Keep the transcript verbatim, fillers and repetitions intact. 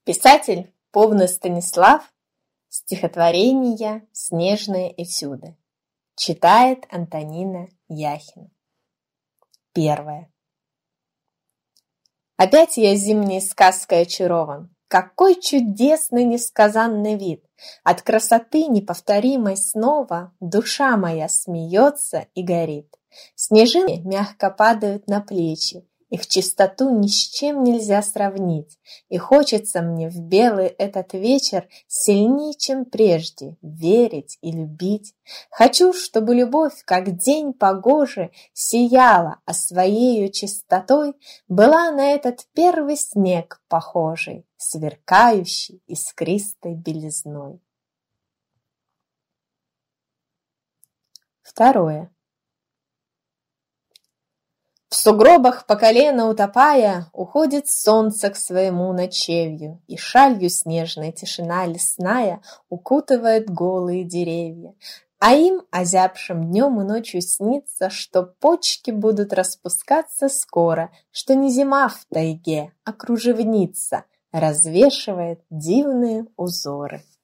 Писатель Повны Станислав. Стихотворение «Снежные этюды». Читает Антонина Яхина. Первое. Опять я зимней сказкой очарован. Какой чудесный несказанный вид! От красоты неповторимой снова душа моя смеется и горит. Снежинки мягко падают на плечи, их чистоту ни с чем нельзя сравнить, и хочется мне в белый этот вечер сильнее, чем прежде, верить и любить. Хочу, чтобы любовь, как день погожий, сияла, а своею чистотой была на этот первый снег похожий, сверкающий искристой белизной. Второе. В сугробах по колено утопая, уходит солнце к своему ночевью, и шалью снежной тишина лесная укутывает голые деревья. А им, озябшим днем и ночью, снится, что почки будут распускаться скоро, что не зима в тайге, а кружевница развешивает дивные узоры.